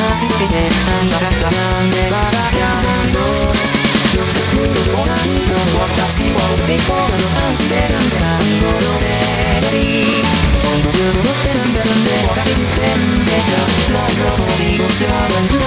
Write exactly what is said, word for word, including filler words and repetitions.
話しかけてあんたがなんで私やないの夜作る同じの私を出てこるの安心でなんでなんごのメロディー今度中のってなんでなんで分かってってんでしょ Fly your body を知らない